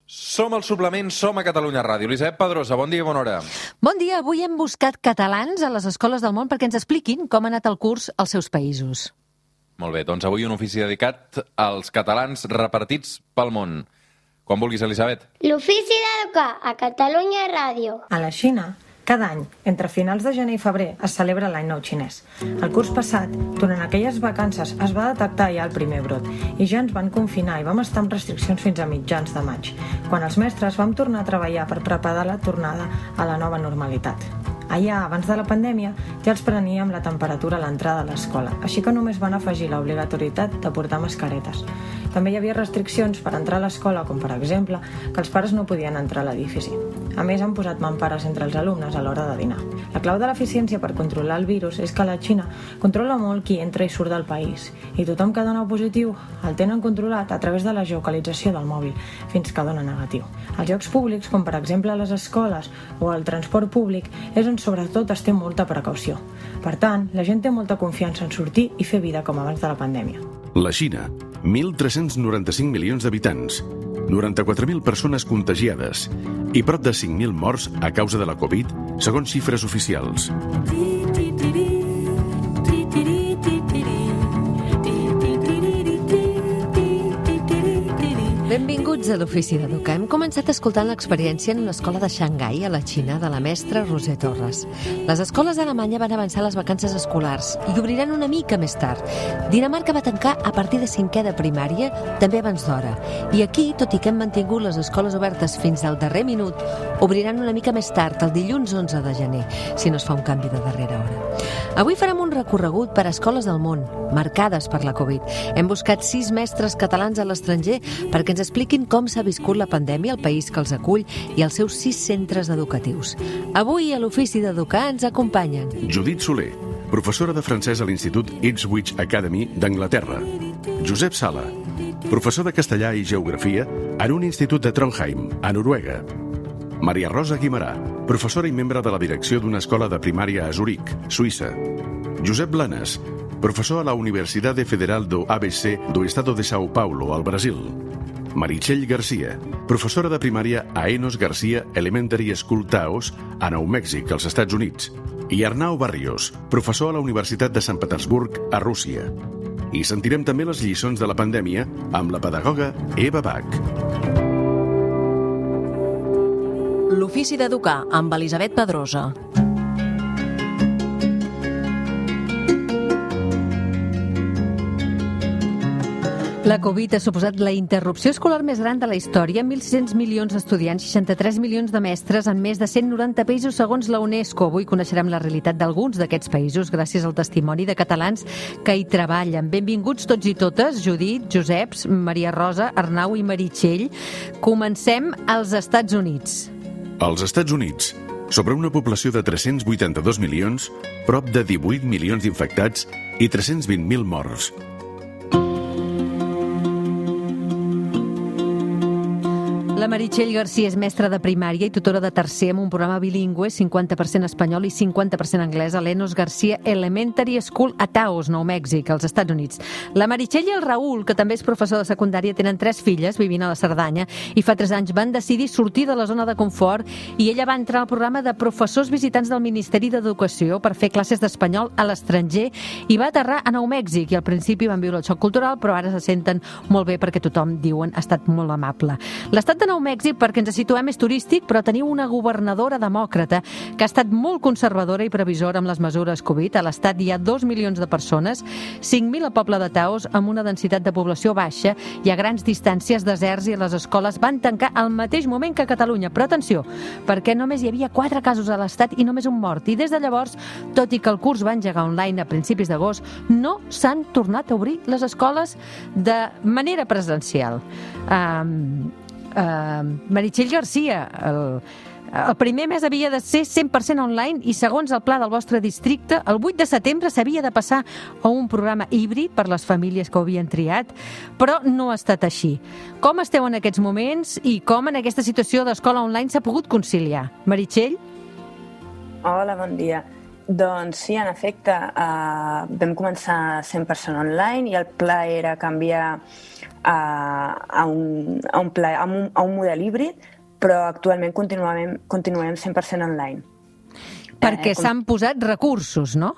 Som al Suplement, som a Catalunya Ràdio. Elisabet Pedrosa, bon dia i bona hora. Bon dia. Avui hem buscat catalans a les escoles del món perquè ens expliquin com ha anat el curs als seus països. Molt bé, doncs avui un ofici dedicat als catalans repartits pel món. Quan vulguis, Elisabet. L'ofici d'educar a Catalunya Ràdio. A la Xina, cada any, entre finals de gener i febrer, es celebra l'any nou xinès. El curs passat, durant aquelles vacances, es va detectar ja el primer brot i ja ens van confinar i vam estar amb restriccions fins a mitjans de maig, quan els mestres vam tornar a treballar per preparar la tornada a la nova normalitat. Allà, abans de la pandèmia, ja els preníem la temperatura a l'entrada a l'escola, així que només van afegir l'obligatorietat de portar mascaretes. També hi havia restriccions per entrar a l'escola, com per exemple, que els pares no podien entrar a l'edifici. A més, han posat mampares entre els alumnes a l'hora de dinar. La clau de l'eficiència per controlar el virus és que la Xina controla molt qui entra i surt del país, i tothom que dona positiu el tenen controlat a través de la geocalització del mòbil, fins que dona negatiu. Als llocs públics, com per exemple a les escoles o al transport públic, és on sobretot es té molta precaució. Per tant, la gent té molta confiança en sortir i fer vida com abans de la pandèmia. La Xina, 1.395 milions d'habitants, 94.000 persones contagiades i prop de 5.000 morts a causa de la Covid, segons xifres oficials. Benvinguts a l'Ofici d'Educar. Hem començat escoltant l'experiència en una escola de Xangai, a la Xina, de la mestra Roser Torres. Les escoles d'Alemanya van avançar les vacances escolars i obriran una mica més tard. Dinamarca va tancar a partir de 5è de primària, també abans d'hora. I aquí, tot i que hem mantingut les escoles obertes fins al darrer minut, obriran una mica més tard, el dilluns 11 de gener, si no es fa un canvi de darrera hora. Avui farem un recorregut per escoles del món, marcades per la Covid. Hem buscat 6 mestres catalans a l'estranger perquè ens expliquin com s'ha viscut la pandèmia al país que els acull i als seus 6 centres educatius. Avui a l'Ofici d'Educar ens acompanyen Judit Soler, professora de francès a l'Institut Ipswich Academy d'Anglaterra. Josep Sala, professor de castellà i geografia en un institut de Trondheim, a Noruega. Maria Rosa Guimarà, professora i membre de la direcció d'una escola de primària a Zuric, Suïssa. Josep Blanes, professor a la Universidade Federal do ABC do Estado de São Paulo, al Brasil. Meritxell Garcia, professora de primària a Enos Garcia Elementary School Taos, a Nou Mèxic, als Estats Units. I Arnau Barrios, professor a la Universitat de Sant Petersburg, a Rússia. I sentirem també les lliçons de la pandèmia amb la pedagoga Eva Bach. L'Ofici d'Educar amb Elisabet Pedrosa. La Covid ha suposat la interrupció escolar més gran de la història, 1.600 milions d'estudiants, 63 milions de mestres en més de 190 països segons la UNESCO. Avui coneixerem la realitat d'alguns d'aquests països gràcies al testimoni de catalans que hi treballen. Benvinguts tots i totes, Judit, Joseps, Maria Rosa, Arnau i Meritxell. Comencem als Estats Units. Als Estats Units, sobre una població de 382 milions, prop de 18 milions d'infectats i 320.000 morts. La Meritxell Garcia és mestra de primària i tutora de tercer amb un programa bilingüe, 50% espanyol i 50% anglès, a l'Enos Garcia Elementary School a Taos, Nou Mèxic, als Estats Units. La Meritxell i el Raül, que també és professor de secundària, tenen 3 filles vivint a la Cerdanya i fa 3 anys van decidir sortir de la zona de confort i ella va entrar al programa de professors visitants del Ministeri d'Educació per fer classes d'espanyol a l'estranger i va aterrar a Nou Mèxic i al principi van viure el xoc cultural, però ara se senten molt bé perquè tothom, diuen, ha estat molt amable. L'estat de Nou Mèxic, perquè ens situem, és turístic, però teniu una governadora demòcrata que ha estat molt conservadora i previsora amb les mesures Covid. A l'estat hi ha 2 milions de persones, 5.000 al poble de Taos, amb una densitat de població baixa i a grans distàncies, deserts, i les escoles van tancar al mateix moment que a Catalunya. Però atenció, perquè només hi havia 4 casos a l'estat i només un mort. I des de llavors, tot i que el curs va engegar online a principis d'agost, no s'han tornat a obrir les escoles de manera presencial. Meritxell Garcia, el primer mes havia de ser 100% online i segons el pla del vostre districte, el 8 de setembre s'havia de passar a un programa híbrid per les famílies que ho havien triat, però no ha estat així. Com esteu en aquests moments i com en aquesta situació d'escola online s'ha pogut conciliar? Meritxell? Hola, bon dia. Doncs sí, en efecte, vam començar 100% online i el pla era canviar a un model híbrid, però actualment continuem 100% online. Perquè s'han posat recursos, no?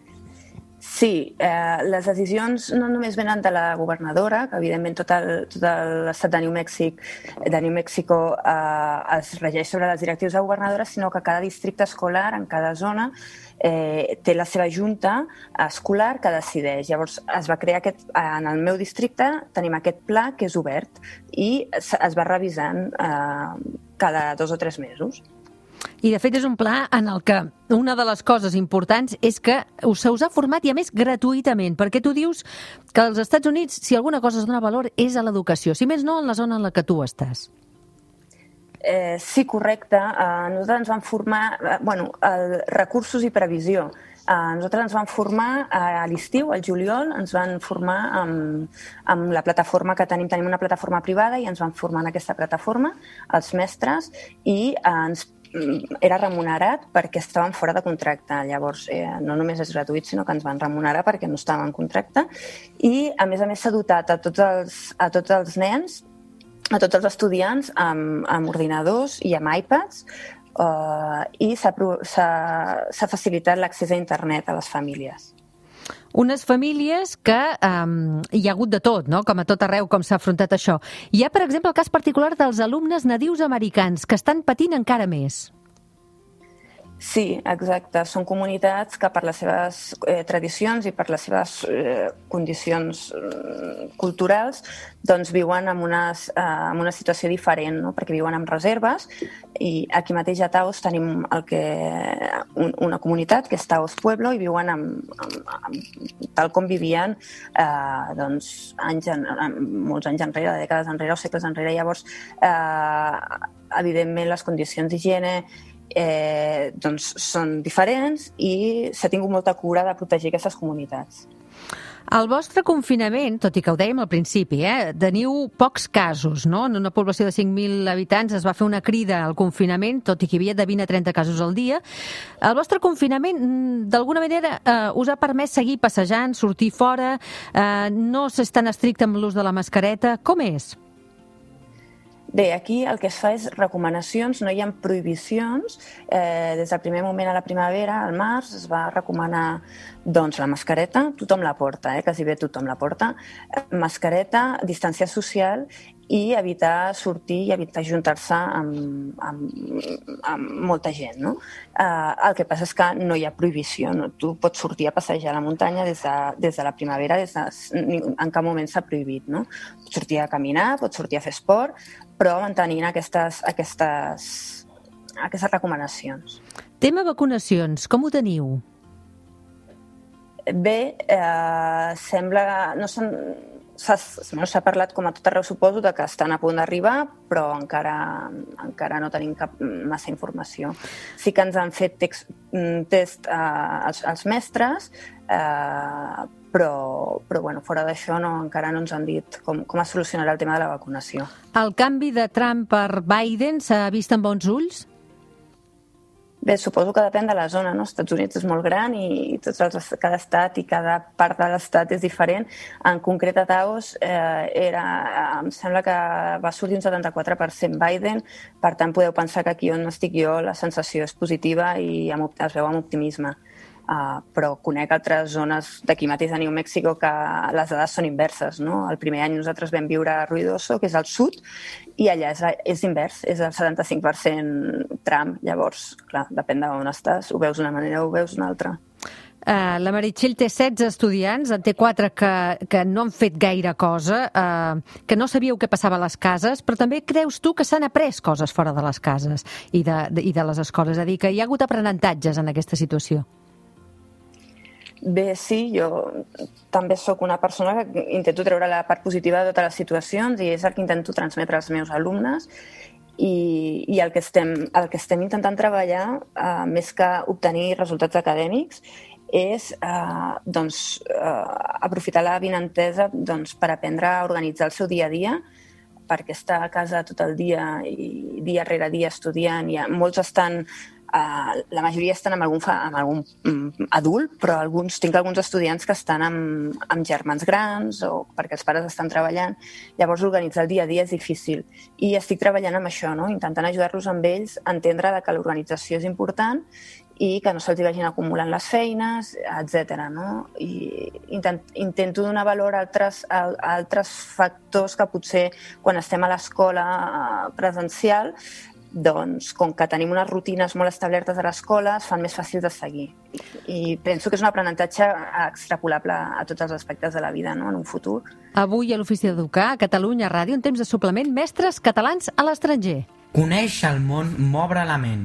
Sí, les decisions no només venen de la governadora, que evidentment tot l'estat de New Mexico es regeix sobre les directrius de governadora, sinó que cada districte escolar, en cada zona, té la seva junta escolar que decideix. Llavors es va crear en el meu districte tenim aquest pla que és obert i es va revisant cada 2 o 3 mesos. I, de fet, és un pla en el que una de les coses importants és que se us ha format, i a més gratuïtament, perquè tu dius que als Estats Units, si alguna cosa es dona valor, és a l'educació, si més no en la zona en la que tu estàs. Sí, correcte. Nosaltres ens vam formar, recursos i previsió. Nosaltres ens vam formar a l'estiu, al juliol, ens van formar amb la plataforma que tenim una plataforma privada i ens van formar en aquesta plataforma, els mestres, i era remunerat perquè estàvem fora de contracte. Llavors, no només és gratuït, sinó que ens van remunerar perquè no estàvem en contracte. I, a més s'ha dotat a tots els nens, a tots els estudiants, amb ordinadors i amb iPads, i s'ha facilitat l'accés a internet a les famílies. Unes famílies que hi ha hagut de tot, no? Com a tot arreu, com s'ha afrontat això. Hi ha, per exemple, el cas particular dels alumnes nadius americans, que estan patint encara més. Sí, exacte. Són comunitats que per les seves tradicions i per les seves condicions culturals doncs viuen en una situació diferent, no? Perquè viuen en reserves i aquí mateix a Taos tenim una comunitat que és Taos Pueblo i viuen tal com vivien molts anys enrere, dècades enrere o segles enrere. Llavors, evidentment, les condicions d'higiene són diferents i s'ha tingut molta cura de protegir aquestes comunitats. El vostre confinament, tot i que ho dèiem al principi, teniu pocs casos, no? En una població de 5.000 habitants es va fer una crida al confinament, tot i que hi havia de 20 a 30 casos al dia. El vostre confinament, d'alguna manera, us ha permès seguir passejant, sortir fora, no s'és tan estricte amb l'ús de la mascareta. Com és? Bé, aquí el que es fa és recomanacions, no hi ha prohibicions. Des del primer moment a la primavera, al març, es va recomanar la mascareta, tothom la porta, quasi bé tothom la porta, mascareta, distància social i evitar sortir i evitar juntar-se amb molta gent, no? El que passa és que no hi ha prohibició, no? Tu pots sortir a passejar a la muntanya des de la primavera, en cap moment s'ha prohibit, no? Pots sortir a caminar, pots sortir a fer esport, però mantenint aquestes recomanacions. Tema vacunacions, com ho teniu? Bé, sembla... S'ha parlat com a tot arreu, suposo, que estan a punt d'arribar, però encara no tenim cap massa informació. Sí que ens han fet test als mestres, però fora d'això encara no ens han dit com es solucionarà el tema de la vacunació. El canvi de Trump per Biden s'ha vist amb bons ulls? Bé, suposo que depèn de la zona, no? Els Estats Units és molt gran i cada estat i cada part de l'estat és diferent. En concret, a Taos em sembla que va sortir un 74% Biden, per tant podeu pensar que aquí on estic jo la sensació és positiva i es veu amb optimisme. Però conec altres zones d'aquí mateix de New Mexico que les dades són inverses, no? El primer any nosaltres vam viure a Ruidoso, que és al sud, i allà és invers, és el 75% Trump. Llavors, clar, depèn d'on estàs, ho veus d'una manera o ho veus d'una altra. La Meritxell té 16 estudiants, en té 4 que no han fet gaire cosa, que no sabíeu què passava a les cases, però també creus tu que s'han après coses fora de les cases i de les escoles, és a dir, que hi ha hagut aprenentatges en aquesta situació? Bé, sí, jo també sóc una persona que intento treure la part positiva de totes les situacions i és el que intento transmetre als meus alumnes i el que estem intentant treballar, més que obtenir resultats acadèmics, és aprofitar l'avinentesa per aprendre a organitzar el seu dia a dia, perquè estar a casa tot el dia i dia rere dia estudiant, molts estan la majoria estan amb algun adult, però tinc alguns estudiants que estan amb germans grans o perquè els pares estan treballant. Llavors, organitzar el dia a dia és difícil. I estic treballant amb això, no? Intentant ajudar-los amb ells a entendre que l'organització és important i que no se'ls vagin acumulant les feines, etc. No? I intento donar valor a altres factors que potser quan estem a l'escola presencial, doncs, com que tenim unes rutines molt establertes a l'escola, es fan més fàcils de seguir. I penso que és un aprenentatge extrapolable a tots els aspectes de la vida, no? En un futur. Avui a l'Ofici d'Educar, a Catalunya Ràdio, en temps de suplement, mestres catalans a l'estranger. Conèixer el món m'obre la ment.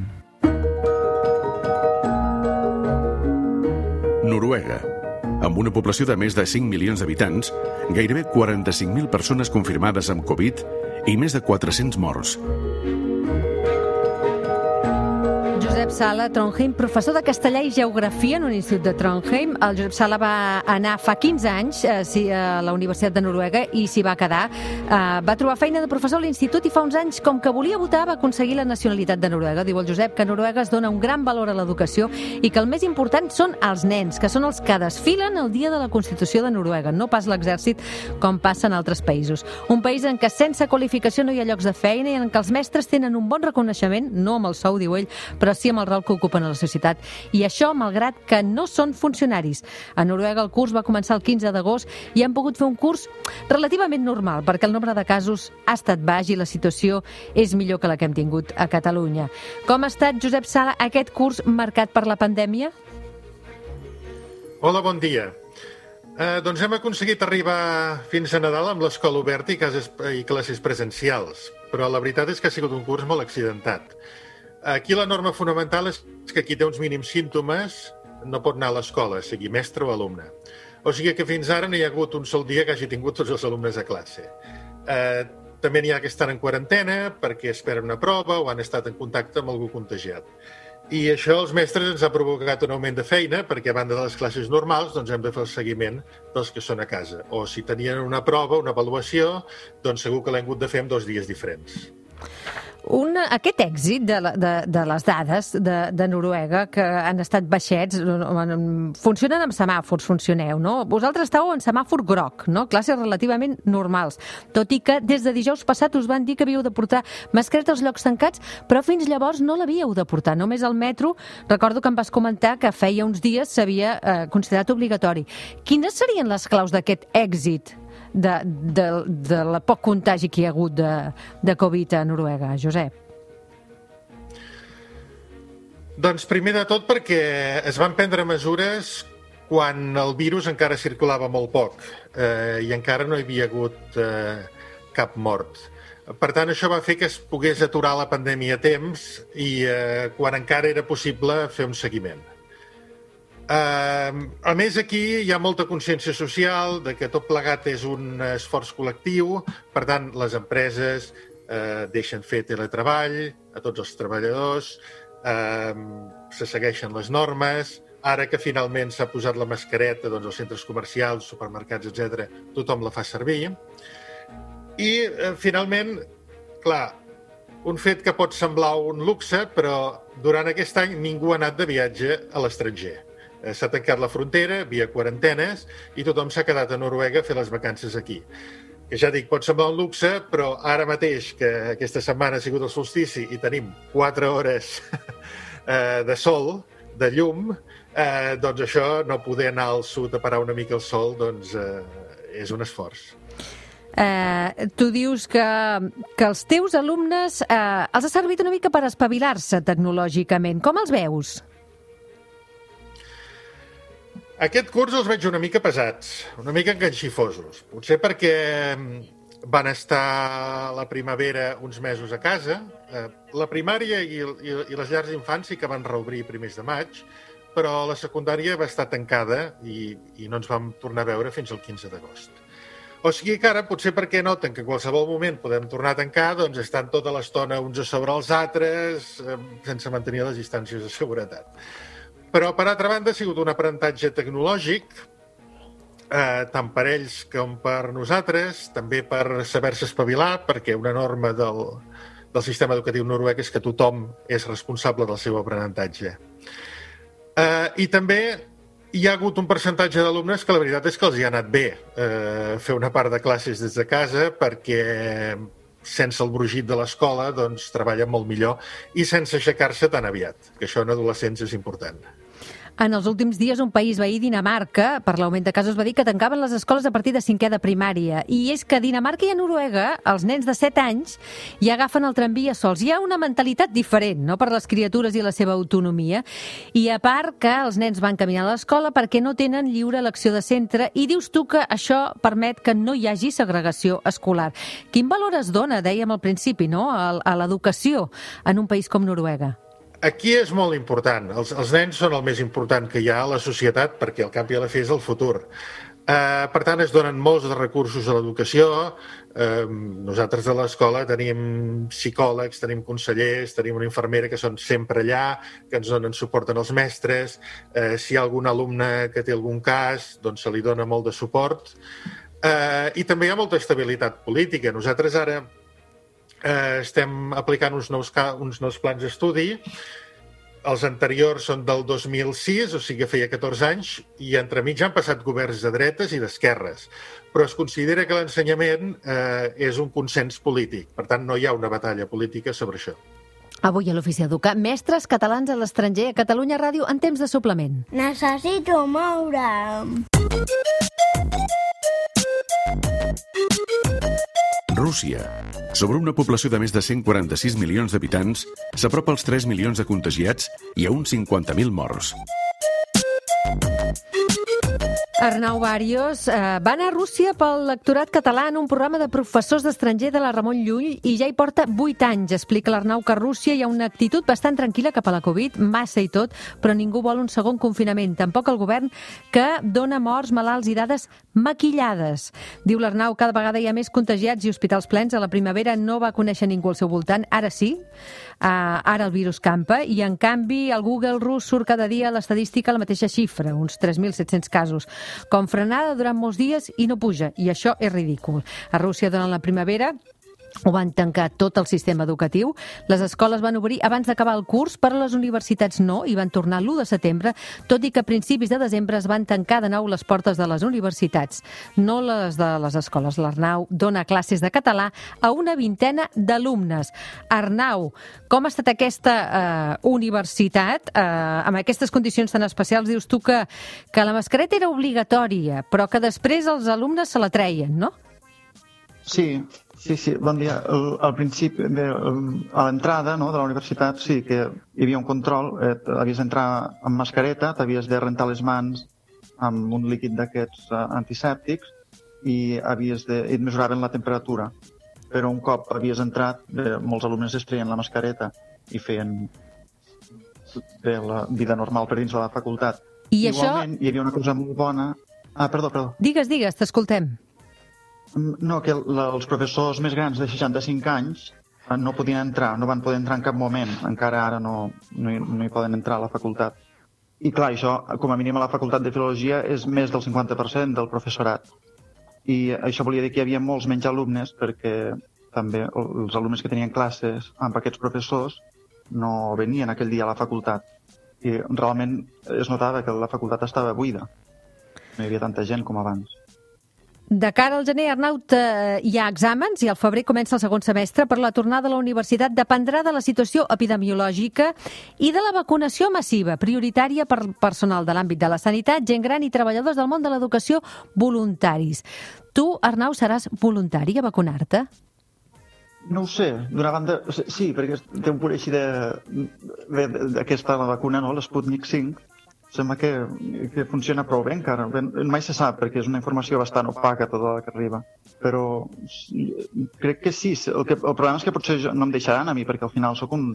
Noruega. Amb una població de més de 5 milions d'habitants, gairebé 45.000 persones confirmades amb Covid i més de 400 morts. Josep Sala, Trondheim, professor de castellà i geografia en un institut de Trondheim. El Josep Sala va anar fa 15 anys a la Universitat de Noruega i s'hi va quedar. Va trobar feina de professor a l'institut i fa uns anys, com que volia votar, va aconseguir la nacionalitat de Noruega. Diu el Josep que a Noruega es dona un gran valor a l'educació i que el més important són els nens, que són els que desfilen el dia de la Constitució de Noruega, no pas l'exèrcit com passa en altres països. Un país en què sense qualificació no hi ha llocs de feina i en què els mestres tenen un bon reconeixement, no amb el sou, diu ell, però sí amb el rol que ocupen a la societat. I això, malgrat que no són funcionaris. A Noruega el curs va començar el 15 d'agost i han pogut fer un curs relativament normal, perquè el nombre de casos ha estat baix i la situació és millor que la que hem tingut a Catalunya. Com ha estat, Josep Sala, aquest curs marcat per la pandèmia? Hola, bon dia. Doncs hem aconseguit arribar fins a Nadal amb l'escola oberta i classes presencials, però la veritat és que ha sigut un curs molt accidentat. Aquí la norma fonamental és que qui té uns mínims símptomes no pot anar a l'escola, sigui mestre o alumne. O sigui que fins ara no hi ha hagut un sol dia que hagi tingut tots els alumnes a classe. També n'hi ha que estan en quarantena perquè esperen una prova o han estat en contacte amb algú contagiat. I això als mestres ens ha provocat un augment de feina perquè a banda de les classes normals doncs hem de fer el seguiment dels que són a casa. O si tenien una prova, una avaluació, doncs segur que l'hem hagut de fer en 2 dies diferents. Aquest èxit de les dades de Noruega, que han estat baixets, funcionen amb semàfors, funcioneu, no? Vosaltres estàu en semàfor groc, no? Classes relativament normals, tot i que des de dijous passat us van dir que havíeu de portar mascareta als llocs tancats, però fins llavors no l'havíeu de portar, només al metro. Recordo que em vas comentar que feia uns dies s'havia considerat obligatori. Quines serien les claus d'aquest èxit de la poc contagi que hi ha hagut de Covid a Noruega, Josep? Doncs primer de tot perquè es van prendre mesures quan el virus encara circulava molt poc i encara no hi havia hagut cap mort. Per tant, això va fer que es pogués aturar la pandèmia a temps i quan encara era possible fer un seguiment. A més, aquí hi ha molta consciència social de que tot plegat és un esforç col·lectiu, per tant, les empreses deixen fer teletreball a tots els treballadors, se segueixen les normes, ara que finalment s'ha posat la mascareta doncs, als centres comercials, supermercats, etc., tothom la fa servir. I, finalment, clar, un fet que pot semblar un luxe, però durant aquest any ningú ha anat de viatge a l'estranger. S'ha tancat la frontera, via quarantenes, i tothom s'ha quedat a Noruega a fer les vacances aquí. Que ja dic, pot semblar un luxe, però ara mateix, que aquesta setmana ha sigut el solstici i tenim 4 hores de sol, de llum, doncs això, no poder anar al sud a parar una mica el sol, doncs és un esforç. Tu dius que els teus alumnes els ha servit una mica per espavilar-se tecnològicament. Com els veus? Aquest curs els veig una mica pesats, una mica enganxifosos. Potser perquè van estar a la primavera uns mesos a casa. La primària i les llars d'infants sí que van reobrir primers de maig, però la secundària va estar tancada i no ens vam tornar a veure fins al 15 d'agost. O sigui que ara, potser perquè noten que en qualsevol moment podem tornar a tancar, doncs estan tota l'estona uns a sobre els altres, sense mantenir les distàncies de seguretat. Però, per altra banda, ha sigut un aprenentatge tecnològic, tant per ells com per nosaltres, també per saber-se espavilar, perquè una norma del del sistema educatiu noruec és que tothom és responsable del seu aprenentatge. I també hi ha hagut un percentatge d'alumnes que la veritat és que els hi ha anat bé fer una part de classes des de casa, perquè sense el brogit de l'escola doncs treballen molt millor i sense aixecar-se tan aviat, que això en adolescents és important. En els últims dies, un país veí, Dinamarca, per l'augment de casos, va dir que tancaven les escoles a partir de 5è de primària. I és que a Dinamarca i a Noruega, els nens de 7 anys ja agafen el tramvia sols. Hi ha una mentalitat diferent, no?, per les criatures i la seva autonomia. I a part que els nens van caminar a l'escola perquè no tenen lliure elecció de centre, i dius tu que això permet que no hi hagi segregació escolar. Quin valor es dona, dèiem al principi, no?, a l'educació en un país com Noruega? Aquí és molt important. Els nens són el més important que hi ha a la societat, perquè al cap i a la fi és el futur. Per tant, es donen molts de recursos a l'educació. Nosaltres a l'escola tenim psicòlegs, tenim consellers, tenim una infermera que són sempre allà, que ens donen suport als mestres. Si hi ha algun alumne que té algun cas, doncs se li dona molt de suport. I també hi ha molta estabilitat política. Nosaltres ara estem aplicant uns nous plans d'estudi. Els anteriors són del 2006, o sigui que feia 14 anys, i entremig han passat governs de dretes i d'esquerres. Però es considera que l'ensenyament és un consens polític. Per tant, no hi ha una batalla política sobre això. Avui a l'Ofici d'Educar, mestres catalans a l'estranger a Catalunya Ràdio en temps de suplement. Necessito moure'm. Rússia. Sobre una població de més de 146 milions d'habitants, s'apropa als 3 milions de contagiats i a uns 50.000 morts. Arnau Barrios va anar a Rússia pel lectorat català en un programa de professors d'estranger de la Ramon Llull i ja hi porta 8 anys. Explica l'Arnau que a Rússia hi ha una actitud bastant tranquil·la cap a la Covid, massa i tot, però ningú vol un segon confinament. Tampoc el govern, que dona morts, malalts i dades maquillades. Diu l'Arnau, cada vegada hi ha més contagiats i hospitals plens. A la primavera no va conèixer ningú al seu voltant, ara sí. Ara el virus campa i, en canvi, al Google rus surt cada dia l'estadística la mateixa xifra, uns 3.700 casos. Com frenada durant molts dies i no puja, i això és ridícul. A Rússia, durant la primavera, ho van tancar tot el sistema educatiu. Les escoles van obrir abans d'acabar el curs, però les universitats no, i van tornar l'1 de setembre, tot i que a principis de desembre es van tancar de nou les portes de les universitats, no les de les escoles. L'Arnau dona classes de català a una 20ena d'alumnes. Arnau, com ha estat aquesta universitat, amb aquestes condicions tan especials? Dius tu que la mascareta era obligatòria, però que després els alumnes se la treien, no? Sí, bon dia. Al principi, a l'entrada de la universitat, sí que hi havia un control. Havies d'entrar amb mascareta, t'havies de rentar les mans amb un líquid d'aquests antisèptics i et mesuraven la temperatura. Però un cop havies entrat, molts alumnes es treien la mascareta i feien la vida normal per dins de la facultat. I igualment, hi havia una cosa molt bona... Perdó. Digues, t'escoltem. No, que els professors més grans de 65 anys no podien entrar, no van poder entrar en cap moment. Encara ara no hi poden entrar a la facultat. I clar, això, com a mínim a la facultat de Filologia, és més del 50% del professorat. I això volia dir que hi havia molts menys alumnes, perquè també els alumnes que tenien classes amb aquests professors no venien aquell dia a la facultat. I realment es notava que la facultat estava buida. No hi havia tanta gent com abans. De cara al gener, Arnau, hi ha exàmens i al febrer comença el segon semestre, però la tornada a la universitat dependrà de la situació epidemiològica i de la vacunació massiva, prioritària per personal de l'àmbit de la sanitat, gent gran i treballadors del món de l'educació voluntaris. Tu, Arnau, seràs voluntari a vacunar-te? No ho sé. D'una banda, sí, perquè té un punt així d'aquesta vacuna, no? l'Sputnik 5, sembla que funciona prou bé encara. Mai se sap, perquè és una informació bastant opaca tota la que arriba. Però crec que sí. El problema és que potser no em deixaran a mi, perquè al final sóc un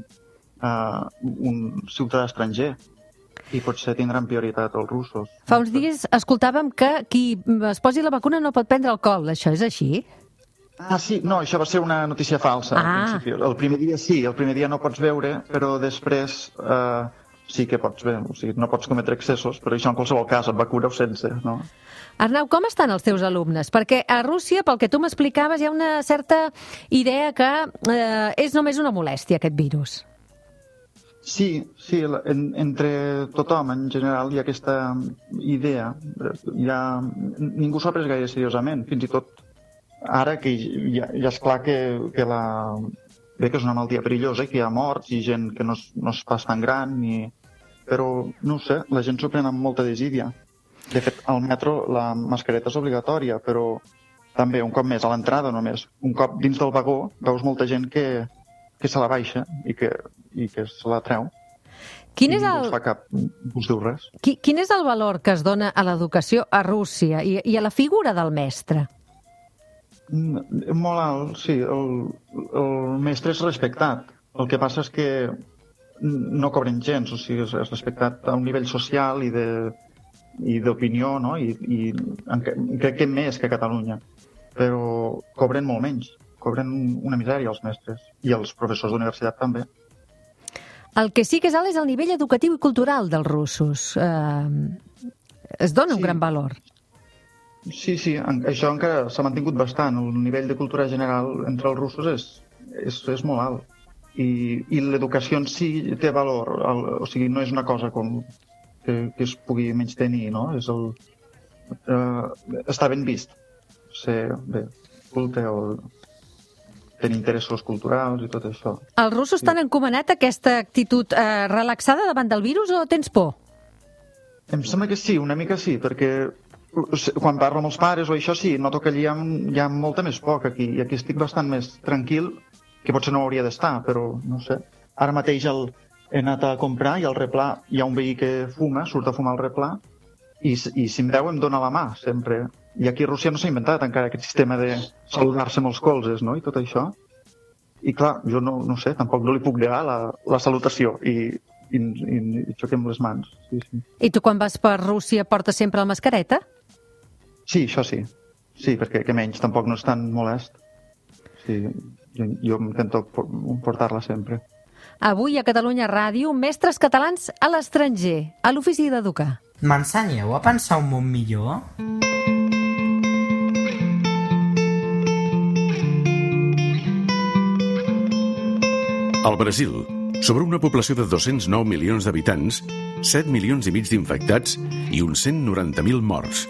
ciutadà estranger i potser tindran prioritat els russos. Fa uns dies escoltàvem que qui es posi la vacuna no pot prendre alcohol. Això és així? Sí, no, això va ser una notícia falsa al principi. El primer dia sí, el primer dia no pots beure, però després... sí que pots bé, o sigui, no pots cometre excessos, però això en qualsevol cas, amb vacuna o sense, no? Arnau, com estan els teus alumnes? Perquè a Rússia, pel que tu m'explicaves, hi ha una certa idea que és només una molèstia, aquest virus. Sí, entre tothom en general hi ha aquesta idea. Ningú s'ho ha pres gaire seriosament, fins i tot ara que ja és clar que és una malaltia perillosa i que hi ha morts i gent que no es fa tan gran, però no ho sé, la gent s'ho pren amb molta desídia. De fet, al metro la mascareta és obligatòria, però també un cop més a l'entrada només. Un cop dins del vagó veus molta gent que se la baixa i que se la treu. Quin és no us fa cap, no us diu res. Quin és el valor que es dona a l'educació a Rússia i a la figura del mestre? Molt alt, sí. El mestre és respectat. El que passa és que no cobren gens, o sigui, és respectat a un nivell social i d'opinió, no? I crec que més que a Catalunya. Però cobren molt menys. Cobren una misèria els mestres i els professors d'universitat també. El que sí que és alt és el nivell educatiu i cultural dels russos. Es dona un gran valor. Sí, això encara s'ha mantingut bastant. El nivell de cultura general entre els russos és molt alt. I l'educació en si té valor. O sigui, no és una cosa com que es pugui menystenir, no? Està ben vist. Ser culte o tenir interessos culturals i tot això. Els russos t'han encomanat aquesta actitud relaxada davant del virus o tens por? Em sembla que sí, una mica sí, perquè quan parlo amb els pares o això sí, noto que allà hi ha molta més por que aquí, i aquí estic bastant més tranquil, que potser no hauria d'estar, però no sé. Ara mateix he anat a comprar i al replà hi ha un veí que fuma, surt a fumar al replà, i si em veu em dóna la mà, sempre. I aquí a Rússia no s'ha inventat encara aquest sistema de saludar-se amb els colzes, no?, i tot això. I clar, jo no sé, tampoc no li puc negar la salutació i xoquem les mans. Sí. I tu quan vas per Rússia portes sempre la mascareta? Sí, això sí. Sí, perquè que menys tampoc no és tan molest. Sí, jo intento portar-la sempre. Avui a Catalunya Ràdio, mestres catalans a l'estranger, a l'Ofici d'Educar. M'ensenyeu a pensar un món millor? Al Brasil, sobre una població de 209 milions d'habitants, 7 milions i mig d'infectats i uns 190.000 morts.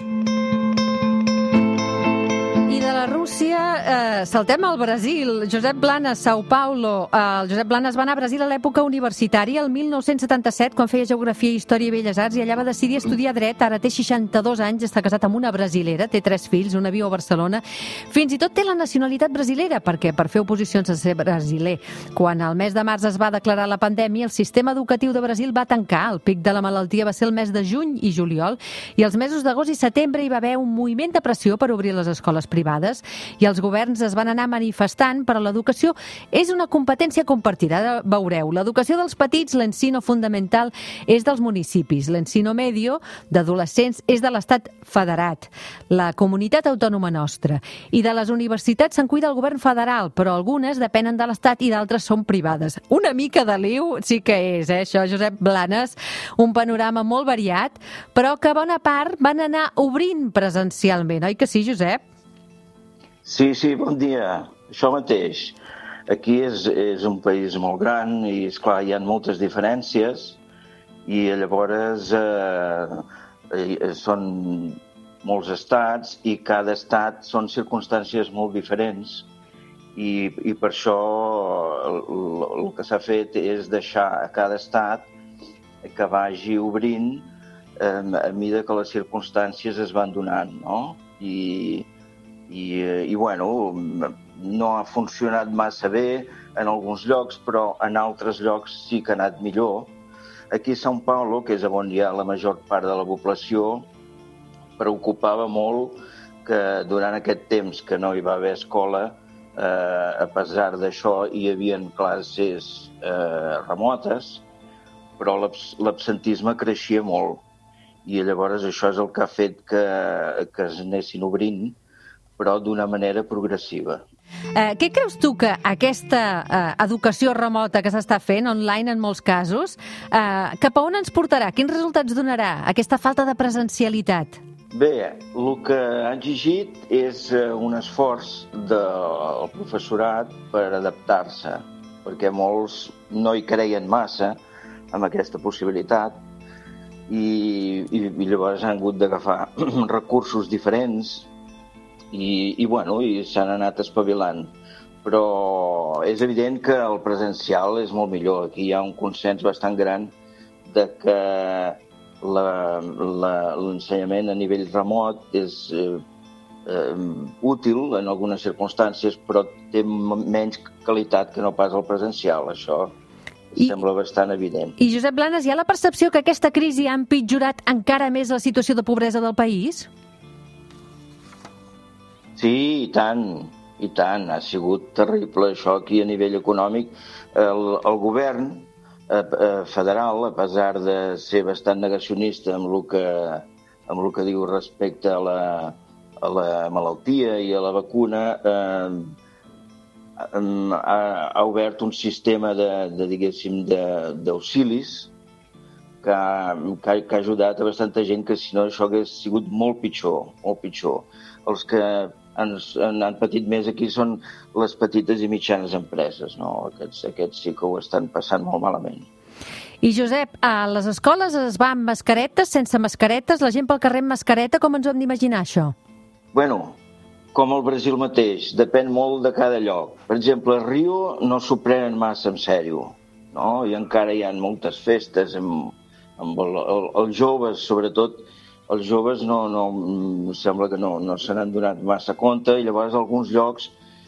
I de la Rússia saltem al Brasil. Josep Blanes, São Paulo. El Josep Blanes va anar a Brasil a l'època universitària, el 1977, quan feia Geografia, Història i Belles Arts, i allà va decidir estudiar dret. Ara té 62 anys, està casat amb una brasilera, té 3 fills, una viu a Barcelona. Fins i tot té la nacionalitat brasilera, perquè per fer oposicions a ser brasiler. Quan al mes de març es va declarar la pandèmia, el sistema educatiu de Brasil va tancar. El pic de la malaltia va ser el mes de juny i juliol, i els mesos d'agost i setembre hi va haver un moviment de pressió per obrir les escoles privades, i els governs es van anar manifestant, però l'educació és una competència compartida. Ara veureu, l'educació dels petits, l'ensino fundamental, és dels municipis. L'ensino medio, d'adolescents, és de l'Estat federat, la comunitat autònoma nostra. I de les universitats se'n cuida el govern federal, però algunes depenen de l'Estat i d'altres són privades. Una mica de liu sí que és, això, Josep Blanes, un panorama molt variat, però que bona part van anar obrint presencialment, oi que sí, Josep? Sí, bon dia. Això mateix. Aquí és un país molt gran i, esclar, hi ha moltes diferències i llavors són molts estats i cada estat són circumstàncies molt diferents i per això el que s'ha fet és deixar a cada estat que vagi obrint a mesura que les circumstàncies es van donant, no? I bueno, no ha funcionat massa bé en alguns llocs, però en altres llocs sí que ha anat millor. Aquí a São Paulo, que és on hi ha la major part de la població, preocupava molt que durant aquest temps que no hi va haver escola, a pesar d'això hi havia classes remotes, però l'absentisme creixia molt. I llavors això és el que ha fet que es anessin obrint, però d'una manera progressiva. Què creus tu que aquesta educació remota que s'està fent, online en molts casos, cap a on ens portarà? Quins resultats donarà aquesta falta de presencialitat? Bé, el que ha exigit és un esforç del professorat per adaptar-se, perquè molts no hi creien massa amb aquesta possibilitat i llavors han hagut d'agafar recursos diferents i s'han anat espavilant. Però és evident que el presencial és molt millor. Aquí hi ha un consens bastant gran de que l'ensenyament a nivell remot és útil en algunes circumstàncies, però té menys qualitat que no pas el presencial. Això sembla bastant evident. I Josep Blanes, hi ha la percepció que aquesta crisi ha empitjorat encara més la situació de pobresa del país? Sí, i tant. Ha sigut terrible això aquí a nivell econòmic. El govern federal, a pesar de ser bastant negacionista amb el que diu respecte a la malaltia i a la vacuna, ha obert un sistema d'auxilis que ha ajudat a bastanta gent que si no això hagués sigut molt pitjor, molt pitjor. Els que han patit més aquí són les petites i mitjanes empreses, no? Aquests sí que ho estan passant molt malament. I Josep, a les escoles es va amb mascaretes, sense mascaretes, la gent pel carrer amb mascareta, com ens ho hem d'imaginar això? Bueno, com al Brasil mateix, depèn molt de cada lloc. Per exemple, a Rio no s'ho prenen massa en sèrio, no? I encara hi ha moltes festes amb els joves, sobretot. Els joves sembla que no se n'han donat massa compte i llavors a alguns llocs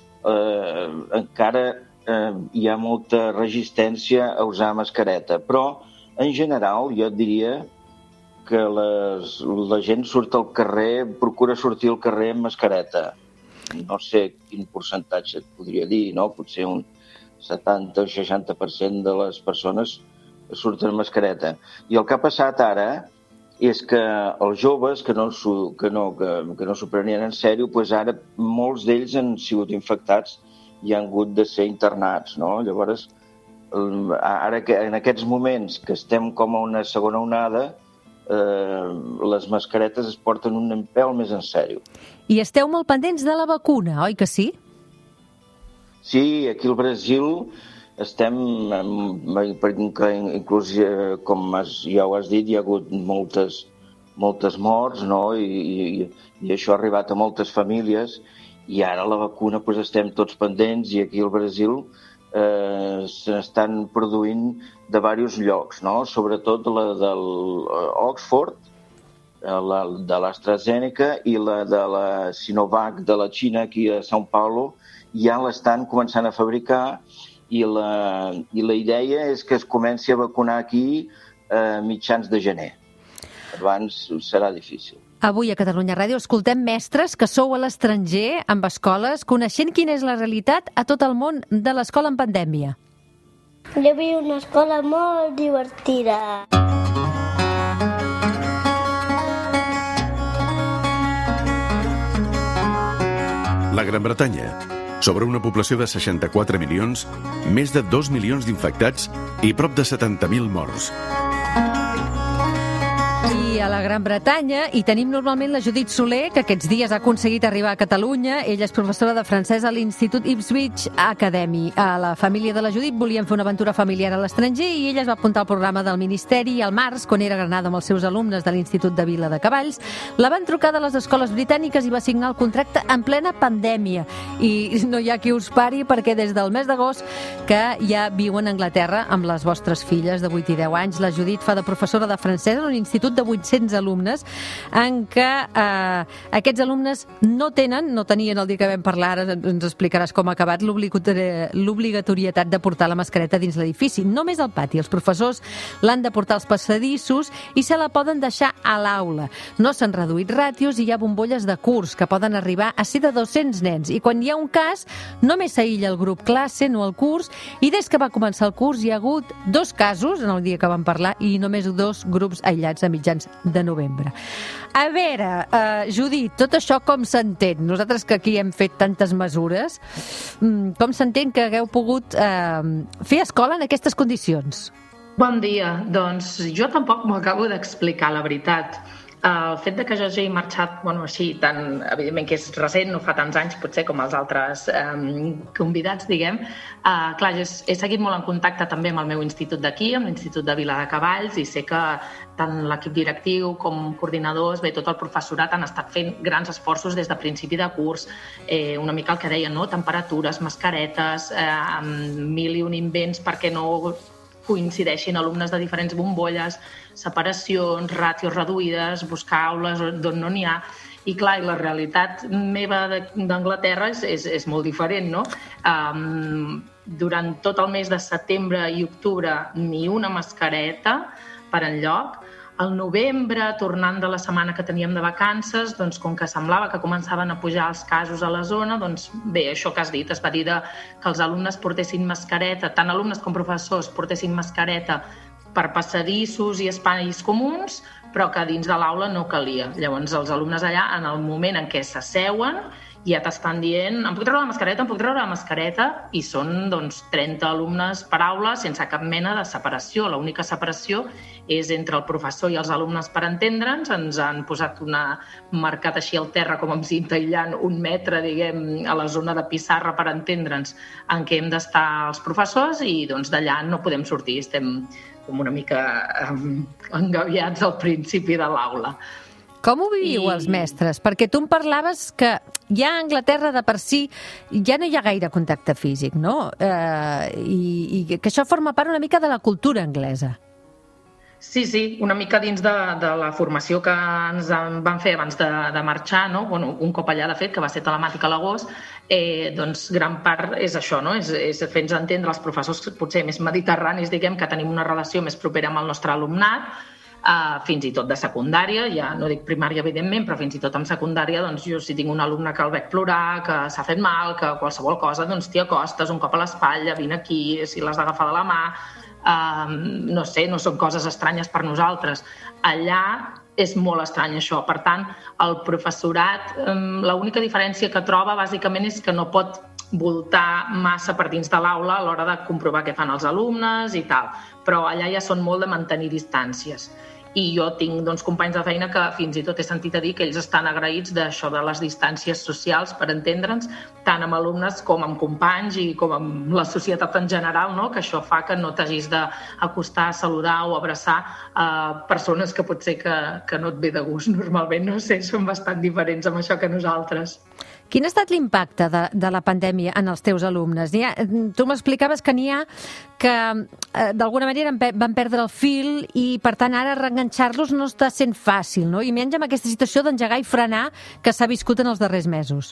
encara hi ha molta resistència a usar mascareta. Però, en general, jo et diria que la gent surt al carrer, procura sortir al carrer amb mascareta. No sé quin percentatge et podria dir, no? Potser un 70 o 60% de les persones surten amb mascareta. I el que ha passat ara és que els joves que no s'ho prenien en sèrio, doncs ara molts d'ells han sigut infectats i han hagut de ser internats, no? Llavors, ara que en aquests moments que estem com a una segona onada, les mascaretes es porten un pèl més en sèrio. I esteu molt pendents de la vacuna, oi que sí? Sí, aquí al Brasil estem, inclús, com ja ho has dit, hi ha hagut moltes morts, no? I això ha arribat a moltes famílies, i ara la vacuna estem tots pendents, i aquí al Brasil se n'estan produint de diversos llocs, no? Sobretot la de l'Oxford, de l'AstraZeneca, i la de la Sinovac de la Xina, aquí a São Paulo, ja l'estan començant a fabricar, i la idea és que es comenci a vacunar aquí a mitjans de gener. Abans serà difícil. Avui a Catalunya Ràdio escoltem mestres que sou a l'estranger, amb escoles, coneixent quina és la realitat a tot el món de l'escola en pandèmia. Jo veig una escola molt divertida. La Gran Bretanya. Sobre una població de 64 milions, més de 2 milions d'infectats i prop de 70.000 morts. I a la Gran Bretanya hi tenim normalment la Judit Soler, que aquests dies ha aconseguit arribar a Catalunya. Ella és professora de francès a l'Institut Ipswich Academy. A la família de la Judit volien fer una aventura familiar a l'estranger i ella es va apuntar al programa del Ministeri. Al març, quan era a Granada amb els seus alumnes de l'Institut de Vila de Cavalls, la van trucar de les escoles britàniques i va signar el contracte en plena pandèmia. I no hi ha qui us pari, perquè des del mes d'agost que ja viuen a Anglaterra amb les vostres filles de 8 i 10 anys. La Judit fa de professora de francès en un institut de 800 alumnes en què aquests alumnes no tenien el dia que vam parlar, ara ens explicaràs com ha acabat, l'obligatorietat de portar la mascareta dins l'edifici. Només al pati. Els professors l'han de portar als passadissos i se la poden deixar a l'aula. No s'han reduït ràtios i hi ha bombolles de curs que poden arribar a ser de 200 nens. I quan hi ha un cas, només s'aïlla el grup classe, no el curs, i des que va començar el curs hi ha hagut 2 casos en el dia que vam parlar i només 2 grups aïllats a mitjans de novembre. A veure, Judit, tot això com s'entén? Nosaltres que aquí hem fet tantes mesures, com s'entén que hagueu pogut fer escola en aquestes condicions? Bon dia. Doncs jo tampoc m'ho acabo d'explicar, la veritat. El fet de que jo hagi marxat, així, tan, evidentment que és recent, no fa tants anys potser com els altres convidats, diguem, clar, jo he seguit molt en contacte també amb el meu institut d'aquí, amb l'Institut de Viladecavalls, i sé que tant l'equip directiu com coordinadors, tot el professorat han estat fent grans esforços des de principi de curs, una mica el que deien, no? Temperatures, mascaretes, mil i un invents perquè no coincideixin alumnes de diferents bombolles, separacions, ràtios reduïdes, buscar aules d'on no n'hi ha. I clar, la realitat meva d'Anglaterra és molt diferent, no? Durant tot el mes de setembre i octubre, ni una mascareta per enlloc. Al novembre, tornant de la setmana que teníem de vacances, doncs, com que semblava que començaven a pujar els casos a la zona, doncs bé, això que has dit, es va dir que els alumnes portessin mascareta, tant alumnes com professors portessin mascareta per passadissos i espais comuns, però que dins de l'aula no calia. Llavors, els alumnes allà, en el moment en què s'asseuen, ja t'estan dient, em puc treure la mascareta? I són, 30 alumnes per aula sense cap mena de separació. L'única separació és entre el professor i els alumnes per entendre'ns. Ens han posat marcat així al terra, com amb cinta aïllant, 1 metre, diguem, a la zona de pissarra per entendre'ns en què hem d'estar els professors i d'allà no podem sortir. Estem com una mica engaviats al principi de l'aula. Com ho viviu els mestres? Perquè tu em parlaves que ja a Anglaterra de per si ja no hi ha gaire contacte físic, no? I que això forma part una mica de la cultura anglesa. Sí, una mica dins de la formació que ens van fer abans de marxar, no? Un cop allà, de fet, que va ser telemàtic a l'agost, doncs gran part és això, no? És fer-nos entendre els professors potser més mediterranis, diguem, que tenim una relació més propera amb el nostre alumnat, fins i tot de secundària, ja no dic primària evidentment, però fins i tot en secundària, doncs jo si tinc un alumne que el veig plorar, que s'ha fet mal, que qualsevol cosa, doncs t'hi acostes un cop a l'espatlla, vine aquí, si l'has d'agafar de la mà, no sé, no són coses estranyes per nosaltres. Allà és molt estrany això, per tant, el professorat, l'única diferència que troba bàsicament és que no pot voltar massa per dins de l'aula a l'hora de comprovar què fan els alumnes i tal, però allà ja són molt de mantenir distàncies. I jo tinc companys de feina que fins i tot he sentit a dir que ells estan agraïts d'això de les distàncies socials, per entendre'ns, tant amb alumnes com amb companys i com amb la societat en general, no? Que això fa que no t'hagis d'acostar a saludar o abraçar persones que potser que no et ve de gust normalment, no sé, són bastant diferents amb això que nosaltres. Quin ha estat l'impacte de la pandèmia en els teus alumnes? Tu m'explicaves que n'hi ha que d'alguna manera van perdre el fil i, per tant, ara reenganxar-los no està sent fàcil, no? I menys amb aquesta situació d'engegar i frenar que s'ha viscut en els darrers mesos.